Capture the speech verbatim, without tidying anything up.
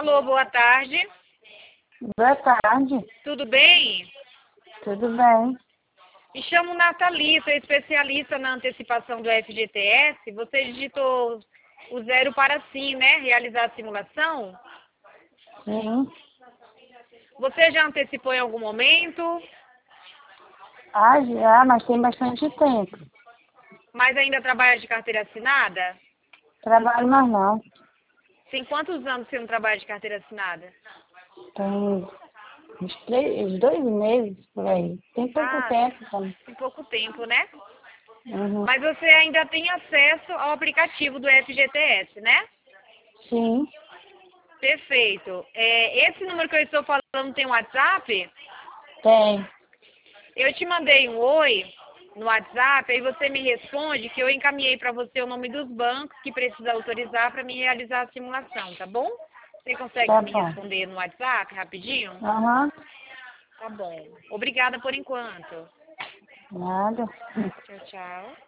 Alô, boa tarde. Boa tarde. Tudo bem? Tudo bem? Me chamo Nathalie, sou especialista na antecipação do F G T S. Você digitou o zero para sim, né? Realizar a simulação? Sim. Você já antecipou em algum momento? Ah, já, mas tem bastante tempo. Mas ainda trabalha de carteira assinada? Trabalho mais não. Tem quantos anos você não trabalha de carteira assinada? Tem uns, três, uns dois meses por aí. Tem pouco Ah, tempo também. tem pouco tempo, né? Uhum. Mas você ainda tem acesso ao aplicativo do F G T S, né? Sim, Perfeito. É, esse número que eu estou falando tem um WhatsApp? tem. Eu te mandei um oi no WhatsApp, aí você me responde que eu encaminhei para você o nome dos bancos que precisa autorizar para me realizar a simulação, tá bom? Você consegue Tá me bom. responder no WhatsApp rapidinho? Aham. Tá bom. Obrigada por enquanto. Nada. Tchau, tchau.